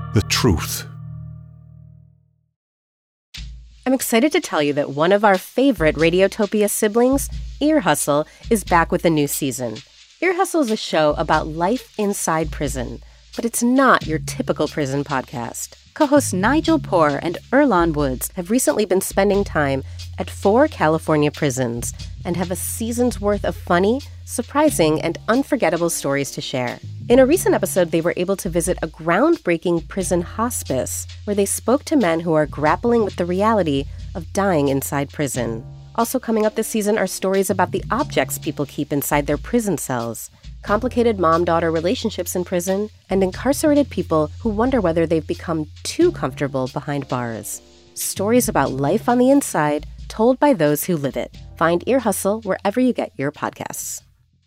The truth. I'm excited to tell you that one of our favorite Radiotopia siblings, Ear Hustle, is back with a new season. Ear Hustle is a show about life inside prison, but it's not your typical prison podcast. Co-hosts Nigel Poor and Earlonne Woods have recently been spending time at 4 California prisons and have a season's worth of funny, surprising, and unforgettable stories to share. In a recent episode, they were able to visit a groundbreaking prison hospice where they spoke to men who are grappling with the reality of dying inside prison. Also coming up this season are stories about the objects people keep inside their prison cells, complicated mom-daughter relationships in prison, and incarcerated people who wonder whether they've become too comfortable behind bars. Stories about life on the inside, told by those who live it. Find Ear Hustle wherever you get your podcasts.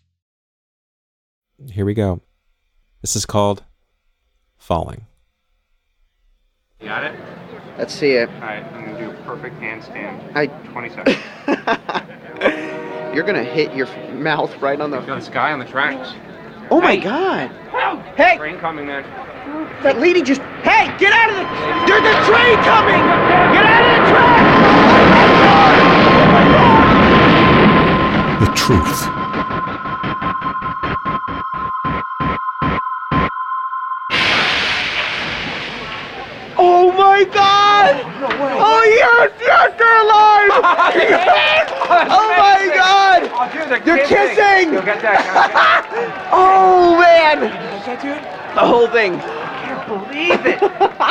Here we go. This is called Falling. You got it? Let's see it. All right, I'm going to do a perfect handstand. 20 seconds. You're going to hit your mouth right on the... Feel this guy on the tracks. Oh, my God. Hey! Train coming, man. That lady just... Hey, get out of the... There's a train coming! Get out of the track! The truth. Oh, my God! No way. Oh, yes, they're alive! Yes! Oh, my God! Oh, dude, They're kissing! You'll get that. Oh, man! Did you get that, dude? The whole thing. I can't believe it.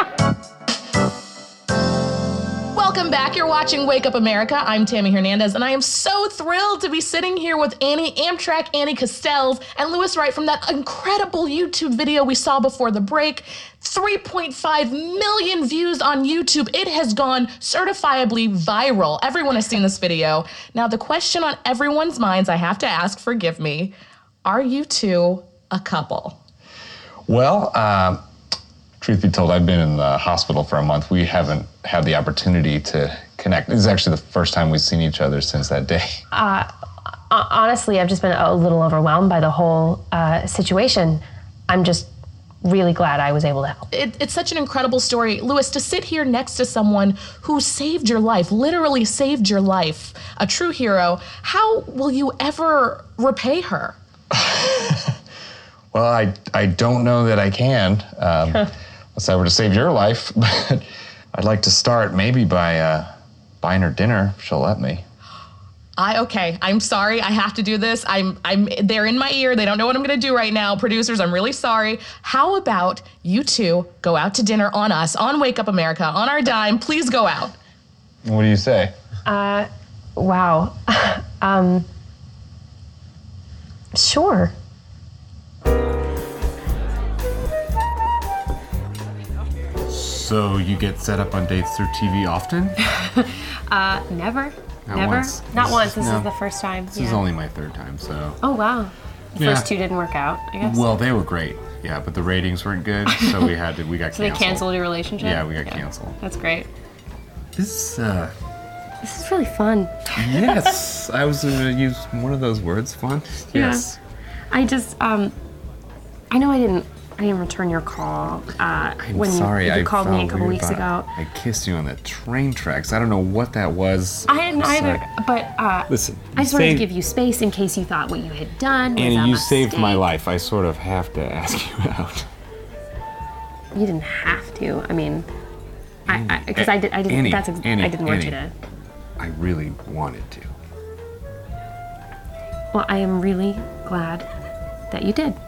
Welcome back. You're watching Wake Up America. I'm Tammy Hernandez, and I am so thrilled to be sitting here with Amtrak Annie Castells and Louis Wright from that incredible YouTube video we saw before the break. 3.5 million views on YouTube. It has gone certifiably viral. Everyone has seen this video. Now, the question on everyone's minds, I have to ask, forgive me, are you two a couple? Well, truth be told, I've been in the hospital for a month. We haven't had the opportunity to connect. This is actually the first time we've seen each other since that day. Honestly, I've just been a little overwhelmed by the whole situation. I'm just really glad I was able to help. It's such an incredible story. Louis, to sit here next to someone who saved your life, literally saved your life, a true hero, how will you ever repay her? Well, I don't know that I can, unless I were to save your life, but I'd like to start maybe by buying her dinner, if she'll let me. Okay, I'm sorry, I have to do this. They're in my ear, they don't know what I'm gonna do right now. Producers, I'm really sorry. How about you two go out to dinner on us, on Wake Up America, on our dime, please go out. What do you say? Wow. Sure. So you get set up on dates through TV often? Never. Not Never? once. Not once. This No. is the first time. This is only my third time, so... Oh, wow. The first two didn't work out, I guess. Well, they were great, yeah, but the ratings weren't good, so we got So canceled. they canceled your relationship? Yeah, we got canceled. That's great. This This is really fun. yes, I was going to use one of those words, fun. Yes. I just, I know I didn't return your call when sorry, you I called me a felt couple weird weeks about ago. I kissed you on the train tracks. I don't know what that was. I hadn't I'm either, sorry. but Listen, I just wanted to give you space in case you thought what you had done was a Annie, you saved my mistake. life. I sort of have to ask you out. You didn't have to. I mean, because I didn't. Annie, I Annie, didn't want Annie. you to. I really wanted to. Well, I am really glad that you did.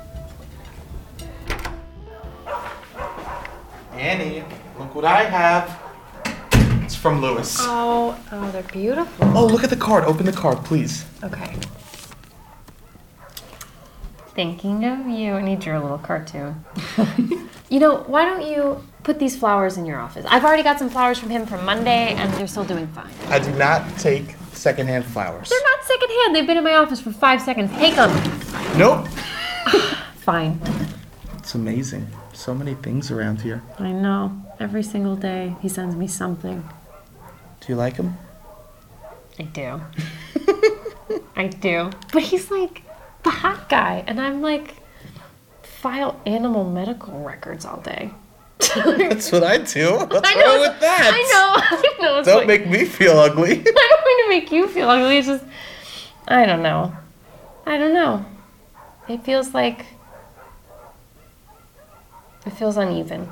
Annie, look what I have. It's from Louis. Oh, they're beautiful. Oh, look at the card. Open the card, please. Okay. Thinking of you, and he drew a little cartoon. You know, why don't you put these flowers in your office? I've already got some flowers from him for Monday, and they're still doing fine. I do not take secondhand flowers. They're not secondhand. They've been in my office for 5 seconds. Take them. Nope. Fine. It's amazing. So many things around here. I know. Every single day, he sends me something. Do you like him? I do. I do. But he's like the hot guy, and I'm like, file animal medical records all day. That's what I do. What's I know, wrong with that? I know. It's Don't like- make me feel ugly. I don't mean to make you feel ugly. It's just, I don't know. It feels uneven.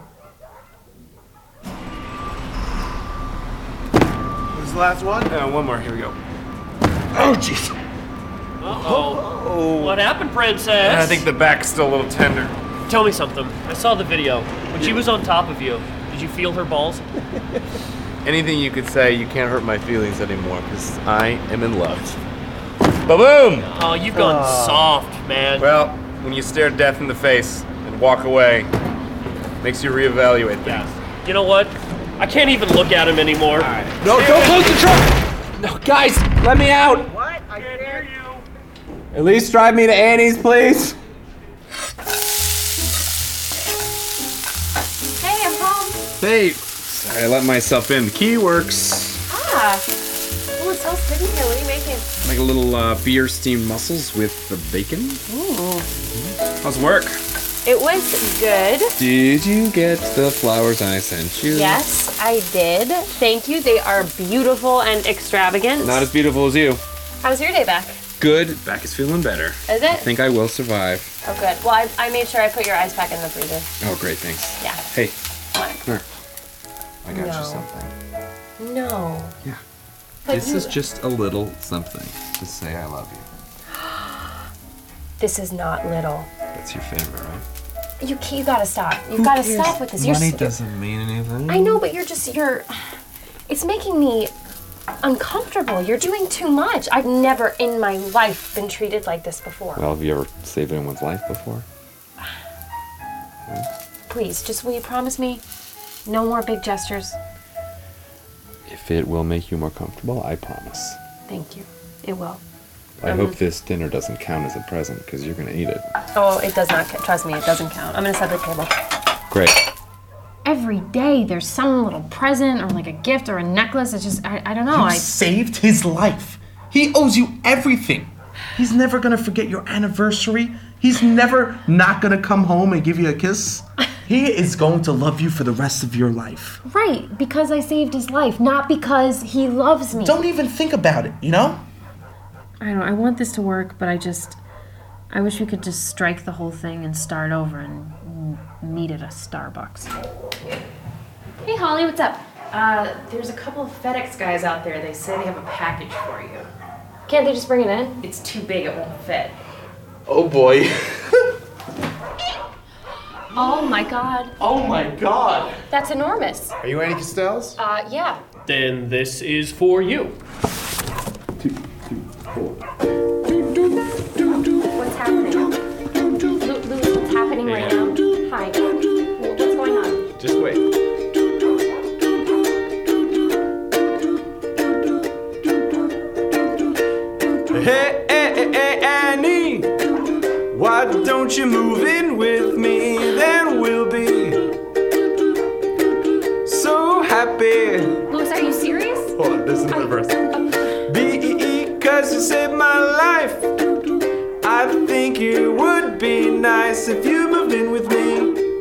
This is the last one? One more. Here we go. Oh, jeez. Uh-oh. What happened, princess? I think the back's still a little tender. Tell me something. I saw the video. When she was on top of you, did you feel her balls? Anything you could say, you can't hurt my feelings anymore, because I am in love. Ba-boom! Oh, you've gone soft, man. Well, when you stare death in the face and walk away, makes you reevaluate things. Yeah. You know what? I can't even look at him anymore. No, don't close the truck! No, guys, let me out. What? I can't hear you. At least drive me to Annie's, please. Hey, I'm home. Hey, sorry, I let myself in. The key works. Ah. Oh, it smells good in here. What are you making? Like a little beer steamed mussels with the bacon. Ooh. How's work? It was good. Did you get the flowers I sent you? Yes, I did. Thank you. They are beautiful and extravagant. Not as beautiful as you. How's your day back? Good. Back is feeling better. Is it? I think I will survive. Oh, good. Well, I made sure I put your ice pack in the freezer. Oh, great. Thanks. Yeah. Hey, What? come here. I got No. you something. No. Yeah. But This is just a little something to say I love you. This is not little. That's your favorite, right? You gotta stop. You've gotta stop with this. Money doesn't mean anything. I know, but you're. It's making me uncomfortable. You're doing too much. I've never in my life been treated like this before. Well, have you ever saved anyone's life before? Please, just will you promise me? No more big gestures. If it will make you more comfortable, I promise. Thank you. It will. I hope this dinner doesn't count as a present, because you're going to eat it. Oh, it does not. Trust me, it doesn't count. I'm gonna set the table. Great. Every day there's some little present or like a gift or a necklace. It's just, I don't know. You saved his life. He owes you everything. He's never gonna forget your anniversary. He's never not gonna come home and give you a kiss. He is going to love you for the rest of your life. Right, because I saved his life, not because he loves me. Don't even think about it, you know? I don't know, I want this to work, but I wish we could just strike the whole thing and start over and meet at a Starbucks. Hey Holly, what's up? There's a couple of FedEx guys out there. They say they have a package for you. Can't they just bring it in? It's too big, it won't fit. Oh boy. Oh my god. Oh my god. That's enormous. Are you Annie Castells? Yeah. Then this is for you. What's happening? Louis, what's happening right now? Hi. What's going on? Just wait. Hey, Annie, why don't you move in with me? Then we'll be so happy. Louis, are you serious? Hold on, this is the verse. Because you saved my life. I think it would be nice if you moved in with me.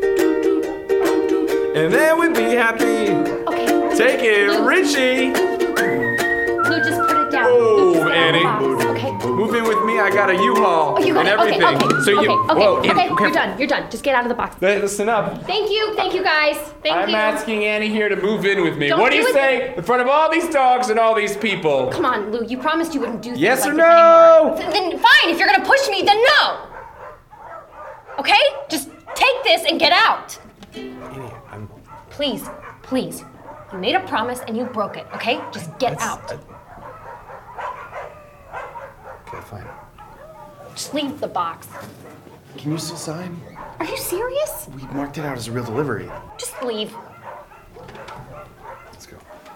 And then we'd be happy. Okay. Take it, Lou. Richie. Lou, just put it down. Oh, It's Annie. Okay. Move in with me. I got a U-Haul Oh, you got and it. everything. Okay, okay, So you. okay, Whoa, okay, Annie, okay, okay. you're done. You're done. Just get out of the box. Hey, listen up. Thank you guys. Thank I'm you. asking Annie here to move in with me. Don't What do do you it. say in front of all these dogs and all these people? Come on, Lou. You promised you wouldn't do things Yes like or this no? anymore. Then fine. If you're gonna push me, then no. Okay? Just take this and get out. Please. You made a promise and you broke it. Okay? Just get out. Okay, fine. Just leave the box. Can you still sign? Are you serious? We marked it out as a real delivery. Just leave. Let's go.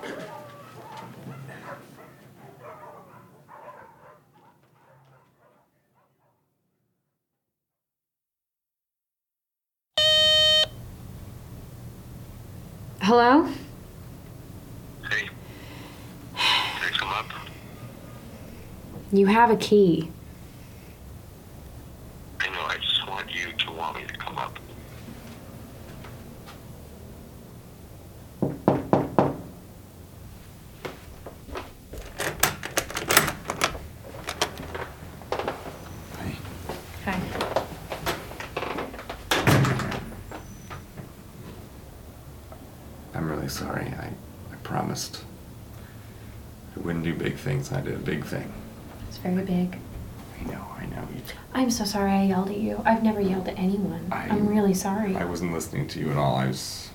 Hello? Hey. Can I come up? You have a key. I know, I just want you to want me to come up. really sorry. I promised I wouldn't do big things. I did a big thing. It's very big. I know. I'm so sorry I yelled at you. I've never yelled at anyone. I'm really sorry. I wasn't listening to you at all. I was...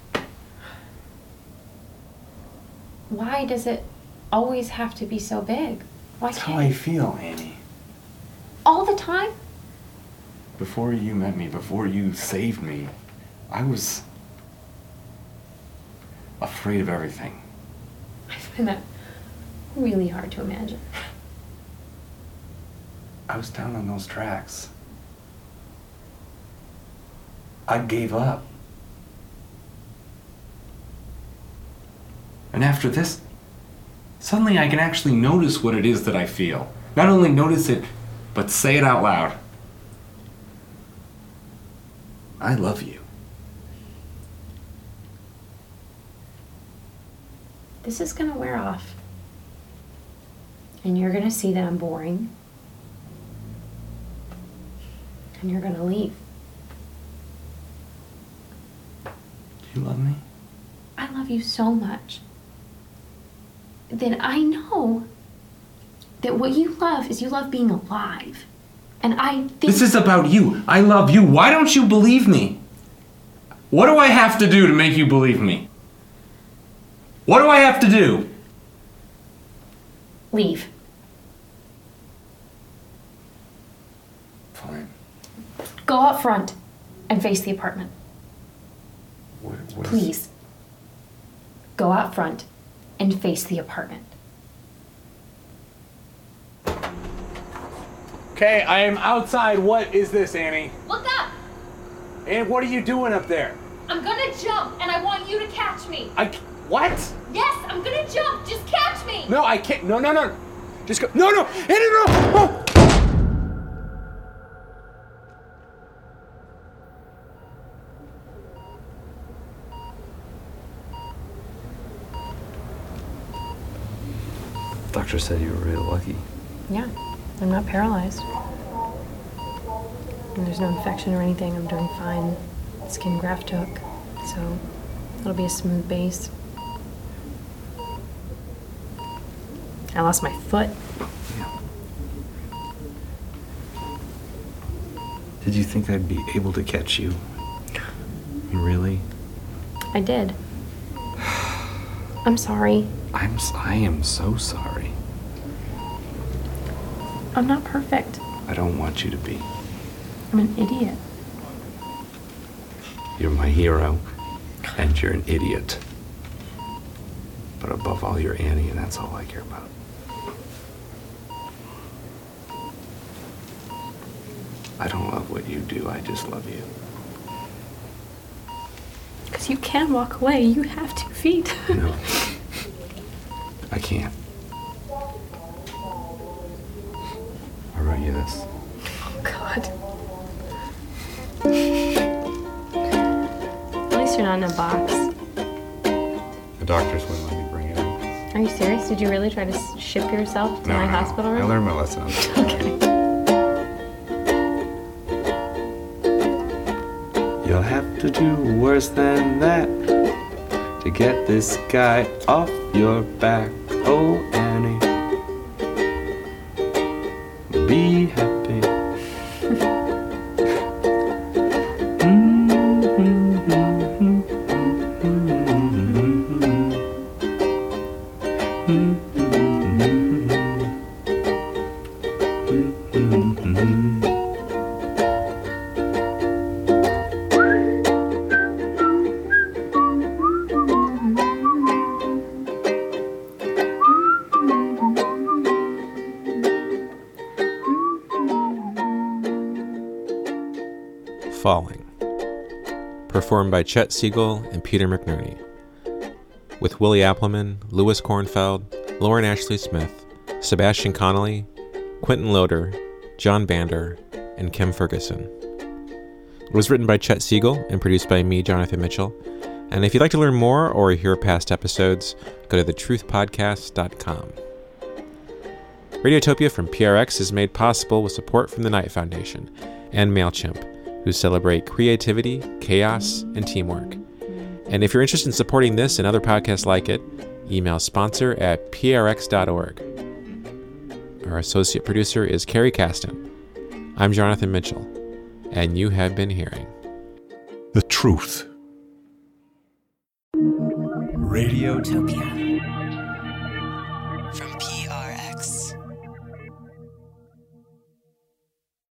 Why does it always have to be so big? Why That's can't how I feel, Annie. all the time? Before you met me, before you saved me, I was afraid of everything. I find that really hard to imagine. I was down on those tracks. I gave up. And after this, suddenly I can actually notice what it is that I feel. Not only notice it, but say it out loud. I love you. This is gonna wear off. And you're gonna see that I'm boring. And you're gonna leave. Do you love me? I love you so much that I know that what you love is you love being alive. And I think... This is about you. I love you. Why don't you believe me? What do I have to do to make you believe me? What do I have to do? Leave. Fine. Go out front and face the apartment. What is... Please. Go out front and face the apartment. Okay, I am outside. What is this, Annie? Look up! And what are you doing up there? I'm gonna jump, and I want you to catch me. What? Yes, I'm gonna jump. Just catch me. No, I can't. No. Just go. No. Annie, no. Oh. Doctor said you were really lucky. Yeah, I'm not paralyzed. And there's no infection or anything. I'm doing fine. Skin graft took, so it'll be a smooth base. I lost my foot. Yeah. Did you think I'd be able to catch you? Really? I did. I'm sorry. I am so sorry. I'm not perfect. I don't want you to be. I'm an idiot. You're my hero, and you're an idiot. But above all, you're Annie, and that's all I care about. I don't love what you do, I just love you. Because you can walk away. You have 2 feet. No. I can't. I wrote you this. Oh, God. At least you're not in a box. The doctors wouldn't let me bring it in. Are you serious? Did you really try to ship yourself to my hospital room? I learned my lesson. Okay. You'll have to do worse than that to get this guy off your back. Oh, Annie, be happy. Falling, performed by Chet Siegel and Peter McNerney, with Willie Appleman, Louis Kornfeld, Lauren Ashley Smith, Sebastian Connolly, Quentin Loader, John Bander, and Kim Ferguson. It was written by Chet Siegel and produced by me, Jonathan Mitchell. And if you'd like to learn more or hear past episodes, go to thetruthpodcast.com. Radiotopia from PRX is made possible with support from the Knight Foundation and MailChimp, who celebrate creativity, chaos, and teamwork. And if you're interested in supporting this and other podcasts like it, email sponsor@prx.org. Our associate producer is Carrie Caston. I'm Jonathan Mitchell, and you have been hearing The Truth. Radiotopia.